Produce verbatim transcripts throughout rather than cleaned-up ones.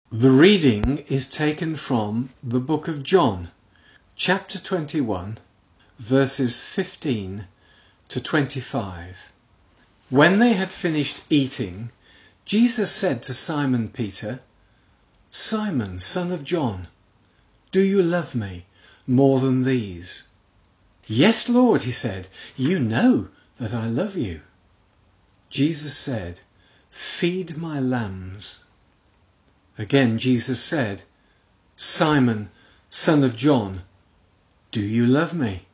The reading is taken from the book of John, chapter twenty-one, verses fifteen to twenty-five. When they had finished eating, Jesus said to Simon Peter, "Simon, son of John, do you love me more than these?" "Yes, Lord," he said, "you know that I love you." Jesus said, "Feed my lambs." Again Jesus said, "Simon, son of John, do you love me?"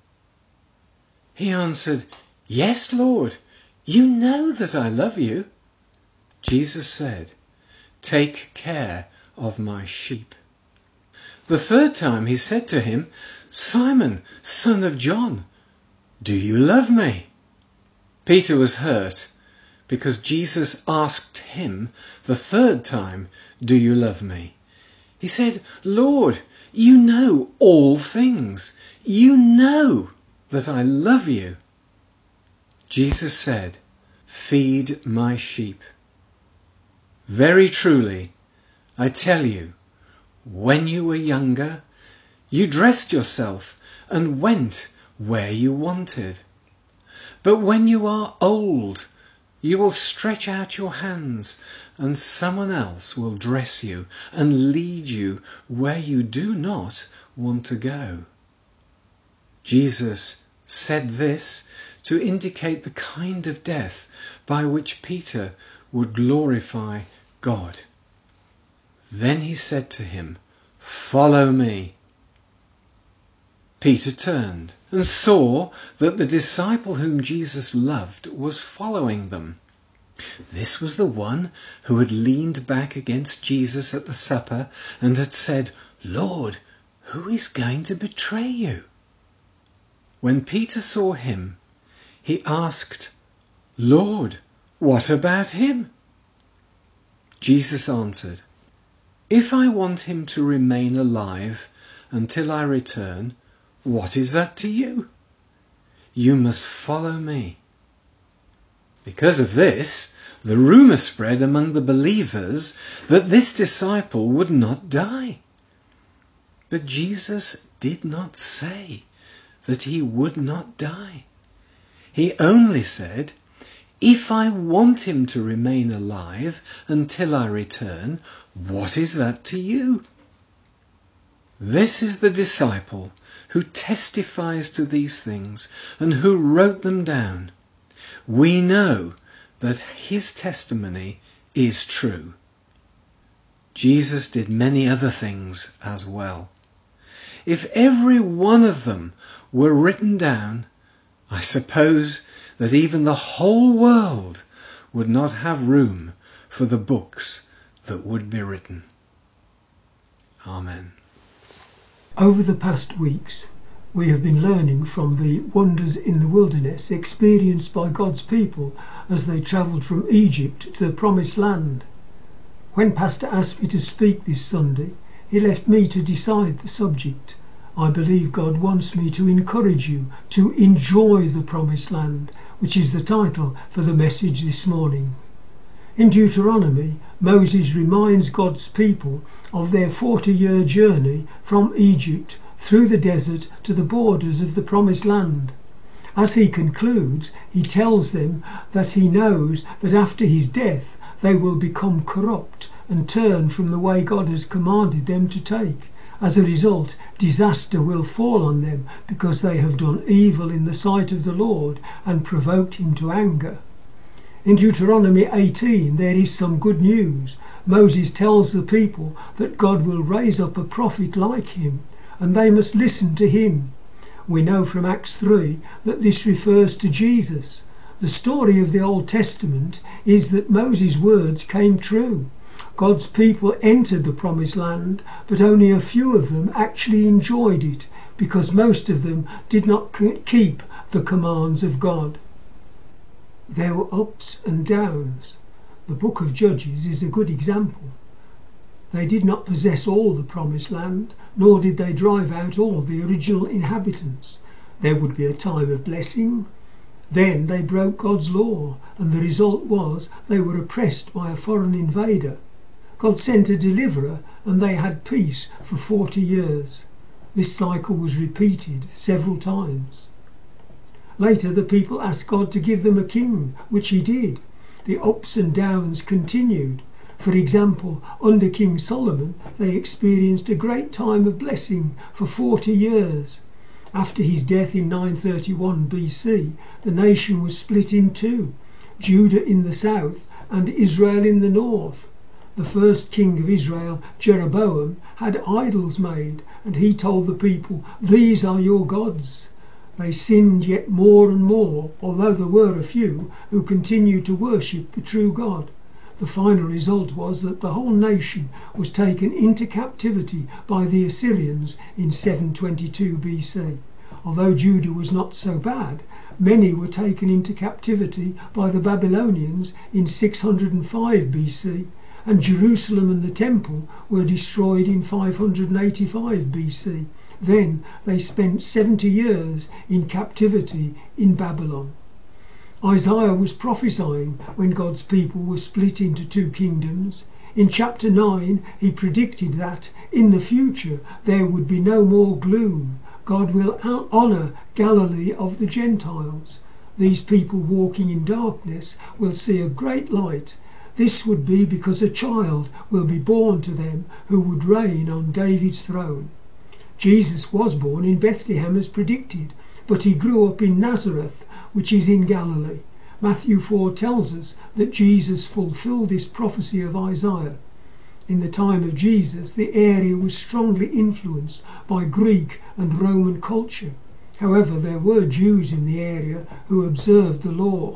He answered, "Yes, Lord, you know that I love you." Jesus said, "Take care of my sheep." The third time he said to him, "Simon, son of John, do you love me?" Peter was hurt because Jesus asked him the third time, "Do you love me?" He said, "Lord, you know all things. You know that I love you." Jesus said, "Feed my sheep. Very truly, I tell you, when you were younger, you dressed yourself and went where you wanted. But when you are old, you will stretch out your hands and someone else will dress you and lead you where you do not want to go." Jesus said this to indicate the kind of death by which Peter would glorify God. Then he said to him, "Follow me." Peter turned and saw that the disciple whom Jesus loved was following them. This was the one who had leaned back against Jesus at the supper and had said, "Lord, who is going to betray you?" When Peter saw him, he asked, "Lord, what about him?" Jesus answered, "If I want him to remain alive until I return, what is that to you? You must follow me." Because of this, the rumor spread among the believers that this disciple would not die. But Jesus did not say that he would not die. He only said, "If I want him to remain alive until I return, what is that to you?" This is the disciple who testifies to these things and who wrote them down. We know that his testimony is true. Jesus did many other things as well. If every one of them were written down, I suppose that even the whole world would not have room for the books that would be written. Amen. Over the past weeks, we have been learning from the wonders in the wilderness experienced by God's people as they travelled from Egypt to the Promised Land. When Pastor asked me to speak this Sunday, he left me to decide the subject. I believe God wants me to encourage you to enjoy the Promised Land, which is the title for the message this morning. In Deuteronomy, Moses reminds God's people of their forty-year journey from Egypt through the desert to the borders of the Promised Land. As he concludes, he tells them that he knows that after his death they will become corrupt and turn from the way God has commanded them to take. As a result, disaster will fall on them because they have done evil in the sight of the Lord and provoked him to anger. In Deuteronomy eighteen there is some good news. Moses tells the people that God will raise up a prophet like him, and they must listen to him. We know from Acts three that this refers to Jesus. The story of the Old Testament is that Moses' words came true. God's people entered the Promised Land, but only a few of them actually enjoyed it, because most of them did not keep the commands of God. There were ups and downs. The book of Judges is a good example. They did not possess all the Promised Land, nor did they drive out all the original inhabitants. There would be a time of blessing. Then they broke God's law, and the result was they were oppressed by a foreign invader. God sent a deliverer and they had peace for forty years. This cycle was repeated several times. Later the people asked God to give them a king, which he did. The ups and downs continued. For example, under King Solomon they experienced a great time of blessing for forty years. After his death in nine thirty-one B C, the nation was split in two, Judah in the south and Israel in the north. The first king of Israel, Jeroboam, had idols made, and he told the people, "These are your gods." They sinned yet more and more, although there were a few who continued to worship the true God. The final result was that the whole nation was taken into captivity by the Assyrians in seven twenty-two B C. Although Judah was not so bad, many were taken into captivity by the Babylonians in six hundred five B C, and Jerusalem and the temple were destroyed in five hundred eighty-five B C. Then they spent seventy years in captivity in Babylon. Isaiah was prophesying when God's people were split into two kingdoms. In chapter nine, he predicted that in the future there would be no more gloom. God will honour Galilee of the Gentiles. These people walking in darkness will see a great light. This would be because a child will be born to them who would reign on David's throne. Jesus was born in Bethlehem as predicted, but he grew up in Nazareth, which is in Galilee. Matthew four tells us that Jesus fulfilled this prophecy of Isaiah. In the time of Jesus, the area was strongly influenced by Greek and Roman culture. However, there were Jews in the area who observed the law.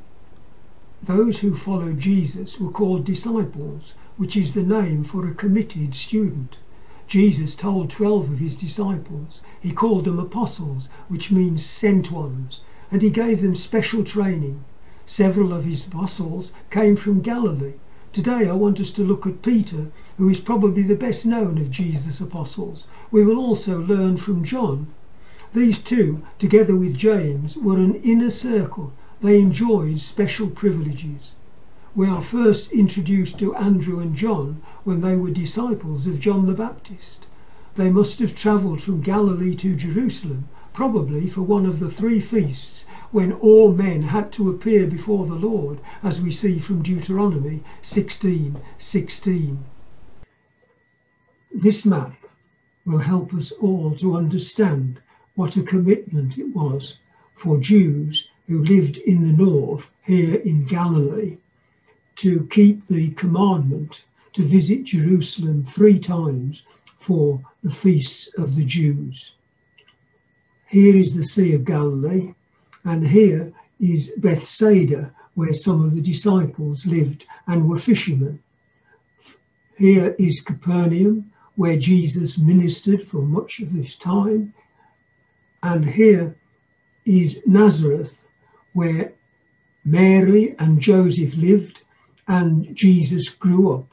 Those who followed Jesus were called disciples, which is the name for a committed student. Jesus told twelve of his disciples. He called them apostles, which means sent ones, and he gave them special training. Several of his apostles came from Galilee. Today I want us to look at Peter, who is probably the best known of Jesus' apostles. We will also learn from John. These two, together with James, were an inner circle. They enjoyed special privileges. We are first introduced to Andrew and John when they were disciples of John the Baptist. They must have travelled from Galilee to Jerusalem, probably for one of the three feasts when all men had to appear before the Lord, as we see from Deuteronomy sixteen sixteen. This map will help us all to understand what a commitment it was for Jews who lived in the north, here in Galilee, to keep the commandment to visit Jerusalem three times for the feasts of the Jews. Here is the Sea of Galilee, and here is Bethsaida, where some of the disciples lived and were fishermen. Here is Capernaum, where Jesus ministered for much of this time, and here is Nazareth, where Mary and Joseph lived and Jesus grew up.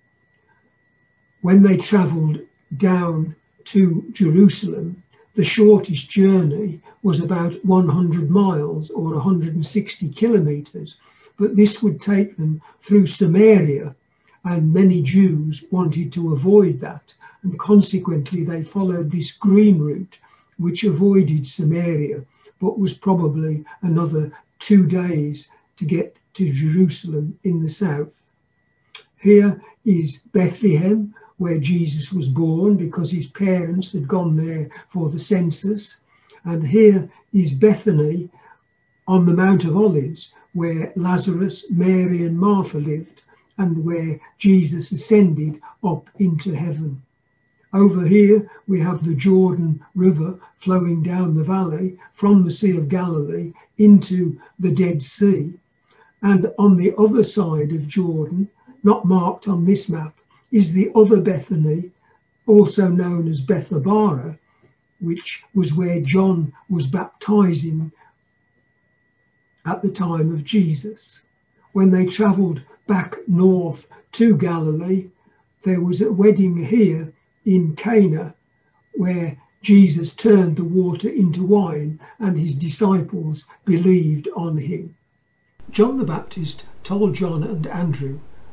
When they travelled down to Jerusalem, the shortest journey was about one hundred miles or one hundred sixty kilometres, but this would take them through Samaria, and many Jews wanted to avoid that, and consequently they followed this green route which avoided Samaria, but was probably another two days to get to Jerusalem in the south. Here is Bethlehem, where Jesus was born because his parents had gone there for the census. And here is Bethany on the Mount of Olives, where Lazarus, Mary and Martha lived, and where Jesus ascended up into heaven. Over here we have the Jordan River flowing down the valley from the Sea of Galilee into the Dead Sea. And on the other side of Jordan, not marked on this map, is the other Bethany, also known as Bethabara, which was where John was baptizing at the time of Jesus. When they travelled back north to Galilee, there was a wedding here in Cana where Jesus turned the water into wine and his disciples believed on him. John the Baptist told John and Andrew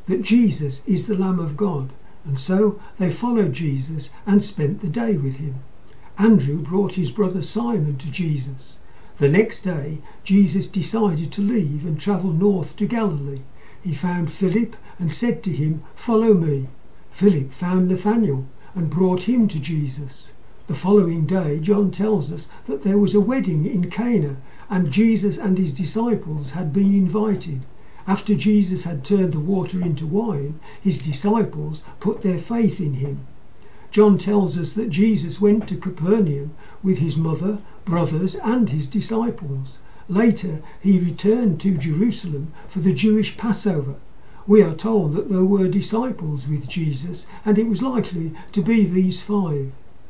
that Jesus is the Lamb of God, and so they followed Jesus and spent the day with him. Andrew brought his brother Simon to Jesus. The next day, Jesus decided to leave and travel north to Galilee. He found Philip and said to him, "Follow me." Philip found Nathanael and brought him to Jesus. The following day, John tells us that there was a wedding in Cana, and Jesus and his disciples had been invited. After Jesus had turned the water into wine, his disciples put their faith in him. John tells us that Jesus went to Capernaum with his mother, brothers, and his disciples. Later, he returned to Jerusalem for the Jewish Passover. We are told that there were disciples with Jesus, and it was likely to be these five.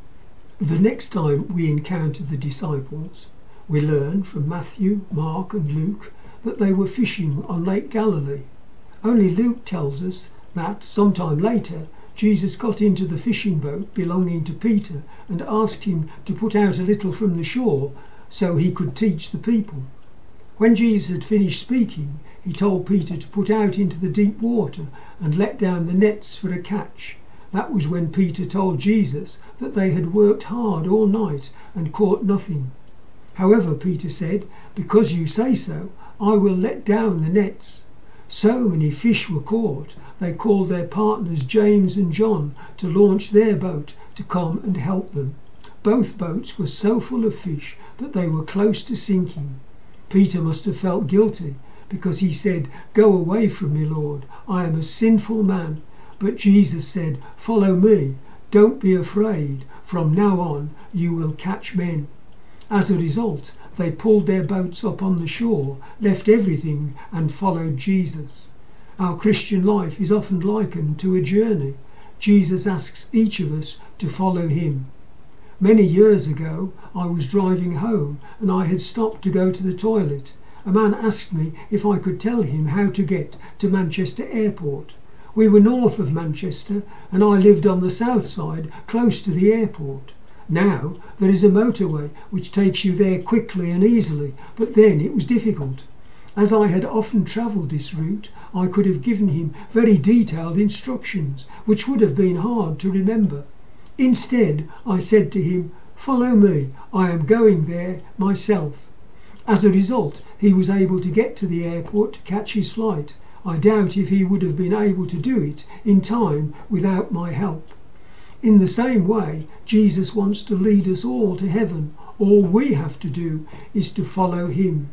The next time we encounter the disciples, we learn from Matthew, Mark, and Luke that they were fishing on Lake Galilee. Only Luke tells us that, sometime later, Jesus got into the fishing boat belonging to Peter and asked him to put out a little from the shore so he could teach the people. When Jesus had finished speaking, he told Peter to put out into the deep water and let down the nets for a catch. That was when Peter told Jesus that they had worked hard all night and caught nothing. However, Peter said, "Because you say so, I will let down the nets." So many fish were caught, they called their partners James and John to launch their boat to come and help them. Both boats were so full of fish that they were close to sinking. Peter must have felt guilty, because he said, "Go away from me, Lord, I am a sinful man." But Jesus said, "Follow me, don't be afraid, from now on you will catch men." As a result, they pulled their boats up on the shore, left everything and followed Jesus. Our Christian life is often likened to a journey. Jesus asks each of us to follow him. Many years ago, I was driving home and I had stopped to go to the toilet. A man asked me if I could tell him how to get to Manchester Airport. We were north of Manchester and I lived on the south side, close to the airport. Now there is a motorway which takes you there quickly and easily, but then it was difficult. As I had often travelled this route, I could have given him very detailed instructions, which would have been hard to remember. Instead, I said to him, "Follow me, I am going there myself." As a result, he was able to get to the airport to catch his flight. I doubt if he would have been able to do it in time without my help. In the same way, Jesus wants to lead us all to heaven. All we have to do is to follow him.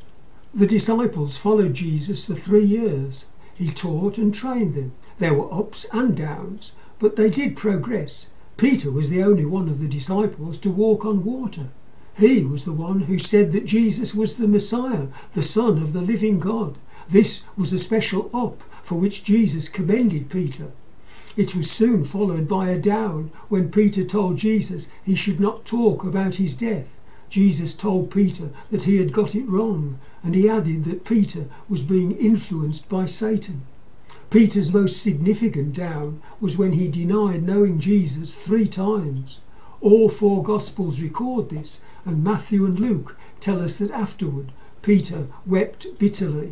The disciples followed Jesus for three years. He taught and trained them. There were ups and downs, but they did progress. Peter was the only one of the disciples to walk on water. He was the one who said that Jesus was the Messiah, the Son of the living God. This was a special up for which Jesus commended Peter. It was soon followed by a down when Peter told Jesus he should not talk about his death. Jesus told Peter that he had got it wrong, and he added that Peter was being influenced by Satan. Peter's most significant down was when he denied knowing Jesus three times. All four Gospels record this, and Matthew and Luke tell us that afterward Peter wept bitterly.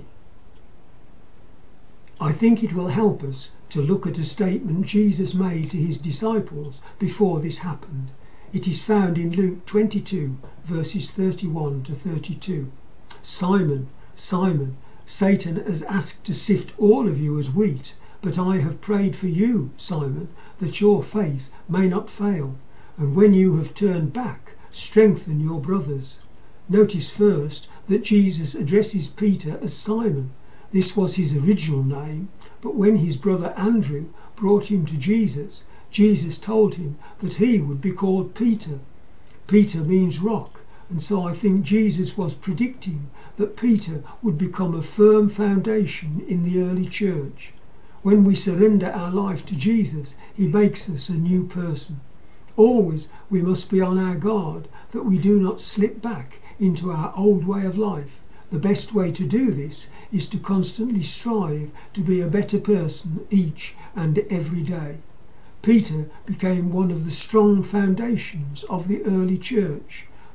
I think it will help us to look at a statement Jesus made to his disciples before this happened. It is found in Luke twenty-two, verses thirty-one to thirty-two. "Simon, Simon, Satan has asked to sift all of you as wheat, but I have prayed for you, Simon, that your faith may not fail. And when you have turned back, strengthen your brothers." Notice first that Jesus addresses Peter as Simon. This was his original name, but when his brother Andrew brought him to Jesus, Jesus told him that he would be called Peter. Peter means rock, and so I think Jesus was predicting that Peter would become a firm foundation in the early church. When we surrender our life to Jesus, he makes us a new person. Always we must be on our guard that we do not slip back into our old way of life. The best way to do this is to constantly strive to be a better person each and every day. Peter became one of the strong foundations of the early church.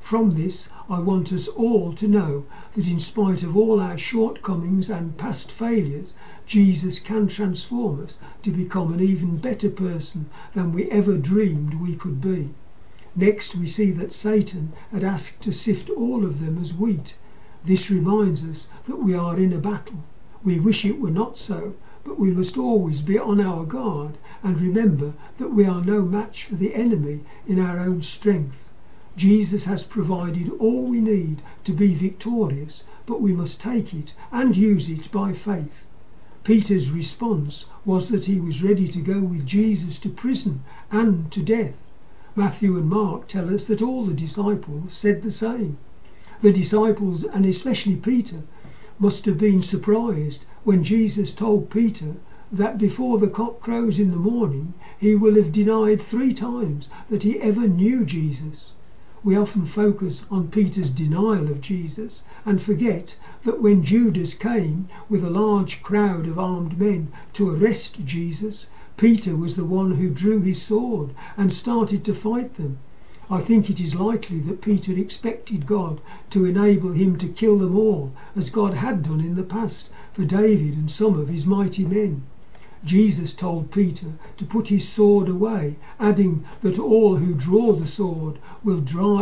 From this, I want us all to know that in spite of all our shortcomings and past failures, Jesus can transform us to become an even better person than we ever dreamed we could be. Next, we see that Satan had asked to sift all of them as wheat. This reminds us that we are in a battle. We wish it were not so, but we must always be on our guard and remember that we are no match for the enemy in our own strength. Jesus has provided all we need to be victorious, but we must take it and use it by faith. Peter's response was that he was ready to go with Jesus to prison and to death. Matthew and Mark tell us that all the disciples said the same. The disciples, and especially Peter, must have been surprised when Jesus told Peter that before the cock crows in the morning, he will have denied three times that he ever knew Jesus. We often focus on Peter's denial of Jesus and forget that when Judas came with a large crowd of armed men to arrest Jesus, Peter was the one who drew his sword and started to fight them. I think it is likely that Peter expected God to enable him to kill them all, as God had done in the past for David and some of his mighty men. Jesus told Peter to put his sword away, adding that all who draw the sword will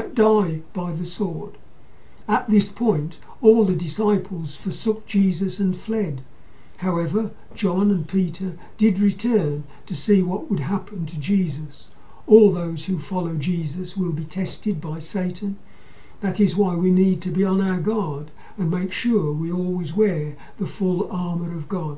die by the sword. At this point, all the disciples forsook Jesus and fled. However, John and Peter did return to see what would happen to Jesus. All those who follow Jesus will be tested by Satan. That is why we need to be on our guard and make sure we always wear the full armour of God.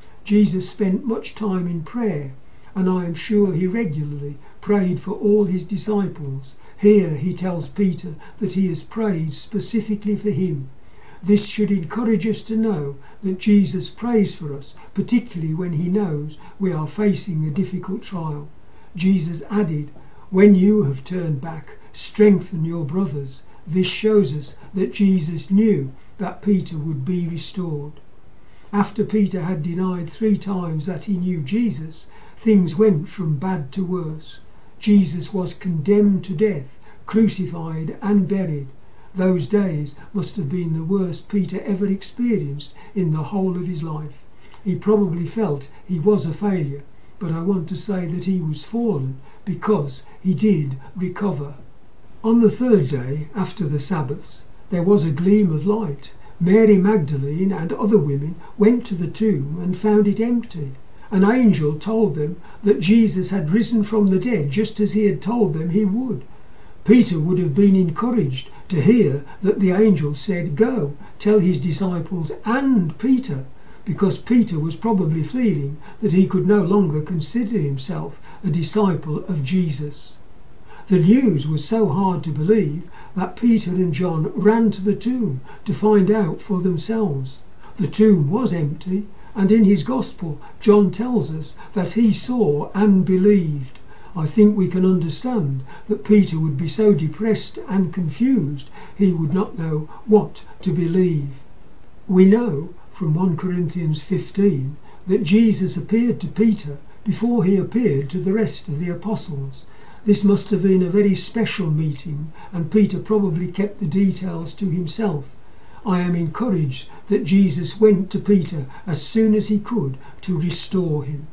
Jesus spent much time in prayer, and I am sure he regularly prayed for all his disciples. Here he tells Peter that he has prayed specifically for him. This should encourage us to know that Jesus prays for us, particularly when he knows we are facing a difficult trial. Jesus added, "When you have turned back, strengthen your brothers." This shows us that Jesus knew that Peter would be restored. After Peter had denied three times that he knew Jesus, things went from bad to worse. Jesus was condemned to death, crucified and buried. Those days must have been the worst Peter ever experienced in the whole of his life. He probably felt he was a failure, but I want to say that he was fallen because he did recover. On the third day after the Sabbaths, there was a gleam of light. Mary Magdalene and other women went to the tomb and found it empty. An angel told them that Jesus had risen from the dead just as he had told them he would. Peter would have been encouraged to hear that the angel said, "Go, tell his disciples and Peter," because Peter was probably feeling that he could no longer consider himself a disciple of Jesus. The news was so hard to believe that Peter and John ran to the tomb to find out for themselves. The tomb was empty, and in his Gospel, John tells us that he saw and believed. I think we can understand that Peter would be so depressed and confused he would not know what to believe. We know from First Corinthians fifteen that Jesus appeared to Peter before he appeared to the rest of the apostles. This must have been a very special meeting, and Peter probably kept the details to himself. I am encouraged that Jesus went to Peter as soon as he could to restore him.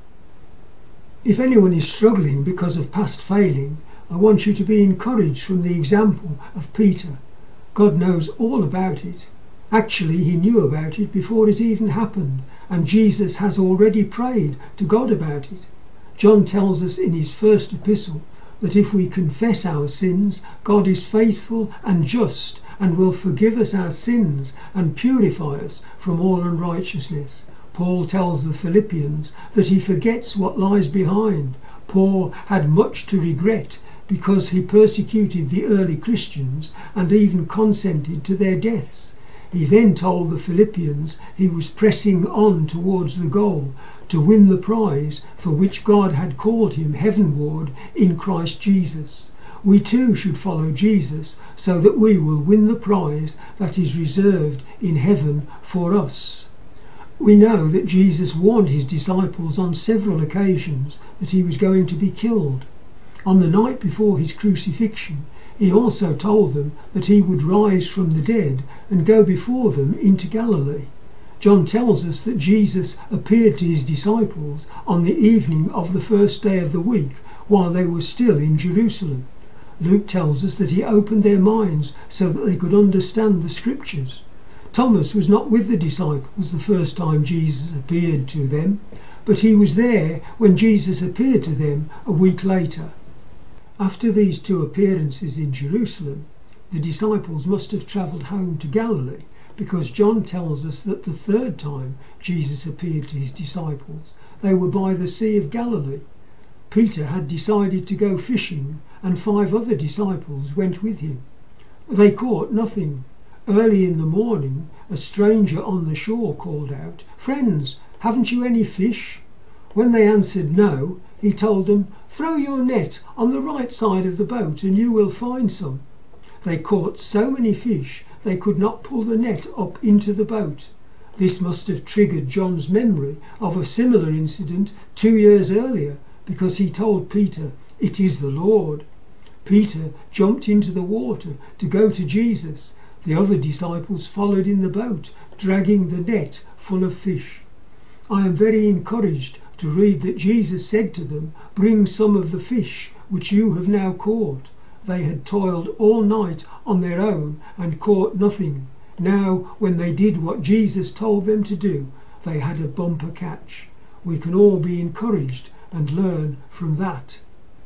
If anyone is struggling because of past failing, I want you to be encouraged from the example of Peter. God knows all about it. Actually, he knew about it before it even happened, and Jesus has already prayed to God about it. John tells us in his first epistle that if we confess our sins, God is faithful and just and will forgive us our sins and purify us from all unrighteousness. Paul tells the Philippians that he forgets what lies behind. Paul had much to regret because he persecuted the early Christians and even consented to their deaths. He then told the Philippians he was pressing on towards the goal, to win the prize for which God had called him heavenward in Christ Jesus. We too should follow Jesus so that we will win the prize that is reserved in heaven for us. We know that Jesus warned his disciples on several occasions that he was going to be killed. On the night before his crucifixion, He also told them that he would rise from the dead and go before them into Galilee. John tells us that Jesus appeared to his disciples on the evening of the first day of the week while they were still in Jerusalem. Luke tells us that he opened their minds so that they could understand the scriptures. Thomas was not with the disciples the first time Jesus appeared to them, but he was there when Jesus appeared to them a week later. After these two appearances in Jerusalem, the disciples must have travelled home to Galilee, because John tells us that the third time Jesus appeared to his disciples, they were by the Sea of Galilee. Peter had decided to go fishing, and five other disciples went with him. They caught nothing. Early in the morning, a stranger on the shore called out, "Friends, haven't you any fish?" When they answered no, he told them, "Throw your net on the right side of the boat and you will find some." They caught so many fish they could not pull the net up into the boat. This must have triggered John's memory of a similar incident two years earlier, because he told Peter, "It is the Lord." Peter jumped into the water to go to Jesus. The other disciples followed in the boat, dragging the net full of fish. I am very encouraged to read that Jesus said to them, "Bring some of the fish which you have now caught." They had toiled all night on their own and caught nothing. Now, when they did what Jesus told them to do, they had a bumper catch. We can all be encouraged and learn from that.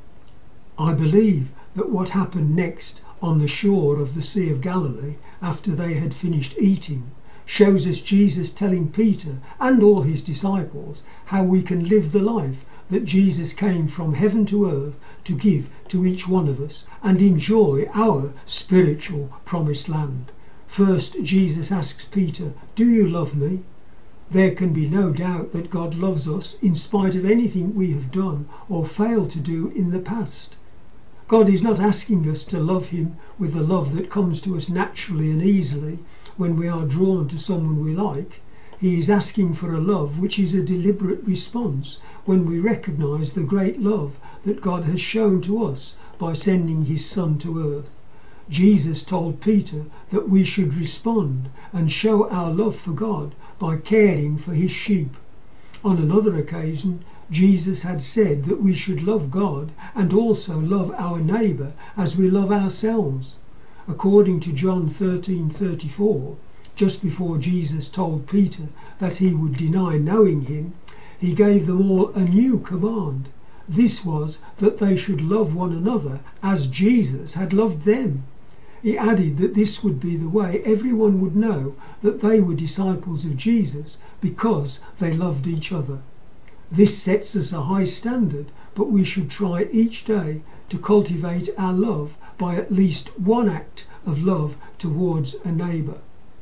I believe that what happened next on the shore of the Sea of Galilee, after they had finished eating, shows us Jesus telling Peter and all his disciples how we can live the life that Jesus came from heaven to earth to give to each one of us and enjoy our spiritual promised land. First, Jesus asks Peter, "Do you love me?" There can be no doubt that God loves us in spite of anything we have done or failed to do in the past. God is not asking us to love him with the love that comes to us naturally and easily when we are drawn to someone we like. He is asking for a love which is a deliberate response when we recognize the great love that God has shown to us by sending his Son to earth. Jesus told Peter that we should respond and show our love for God by caring for his sheep. On another occasion, Jesus had said that we should love God and also love our neighbour as we love ourselves. According to John thirteen thirty-four, just before Jesus told Peter that he would deny knowing him, he gave them all a new command. This was that they should love one another as Jesus had loved them. He added that this would be the way everyone would know that they were disciples of Jesus, because they loved each other. This sets us a high standard, but we should try each day to cultivate our love by at least one act of love towards a neighbour.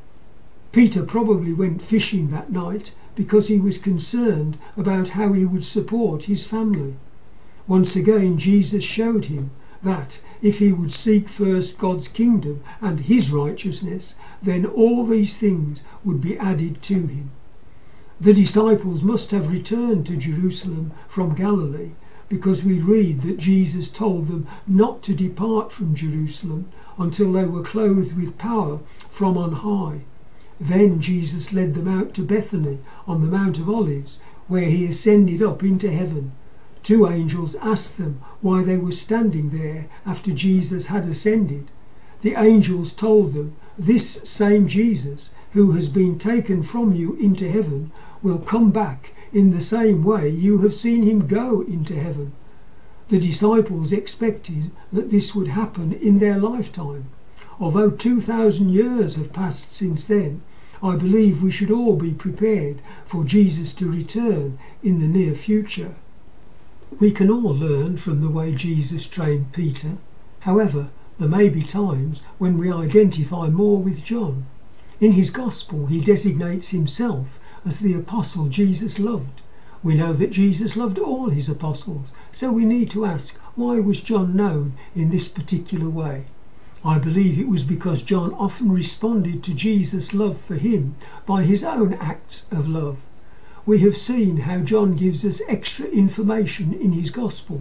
Peter probably went fishing that night because he was concerned about how he would support his family. Once again, Jesus showed him that if he would seek first God's kingdom and his righteousness, then all these things would be added to him. The disciples must have returned to Jerusalem from Galilee, because we read that Jesus told them not to depart from Jerusalem until they were clothed with power from on high. Then Jesus led them out to Bethany on the Mount of Olives, where he ascended up into heaven. Two angels asked them why they were standing there after Jesus had ascended. The angels told them, "This same Jesus, who has been taken from you into heaven, will come back in the same way you have seen him go into heaven." The disciples expected that this would happen in their lifetime. Although two thousand years have passed since then, I believe we should all be prepared for Jesus to return in the near future. We can all learn from the way Jesus trained Peter. However, there may be times when we identify more with John. In his Gospel, he designates himself as the apostle Jesus loved. We know that Jesus loved all his apostles, so we need to ask, why was John known in this particular way? I believe it was because John often responded to Jesus' love for him by his own acts of love. We have seen how John gives us extra information in his Gospel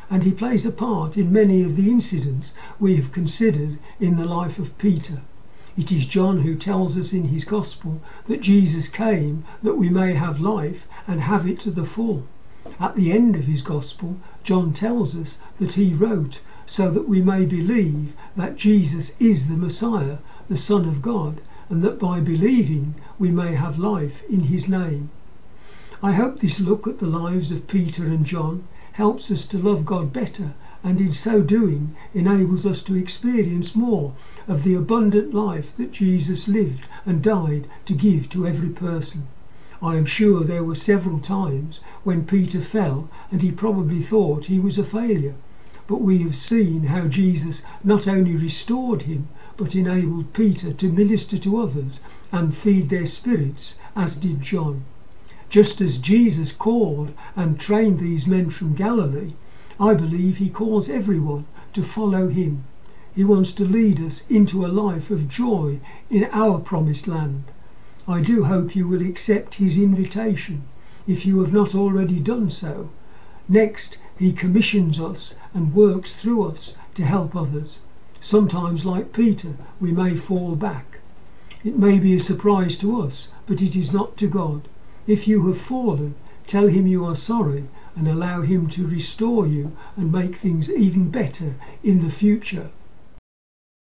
and he plays a part in many of the incidents we have considered in the life of Peter. It is John who tells us in his Gospel that Jesus came that we may have life and have it to the full. At the end of his Gospel, John tells us that he wrote so that we may believe that Jesus is the Messiah, the Son of God, and that by believing we may have life in his name. I hope this look at the lives of Peter and John helps us to love God better, and in so doing enables us to experience more of the abundant life that Jesus lived and died to give to every person. I am sure there were several times when Peter fell and he probably thought he was a failure, but we have seen how Jesus not only restored him but enabled Peter to minister to others and feed their spirits, as did John. Just as Jesus called and trained these men from Galilee, I believe he calls everyone to follow him. He wants to lead us into a life of joy in our promised land. I do hope you will accept his invitation, if you have not already done so. Next, he commissions us and works through us to help others. Sometimes, like Peter, we may fall back. It may be a surprise to us, but it is not to God. If you have fallen, tell him you are sorry and allow him to restore you and make things even better in the future.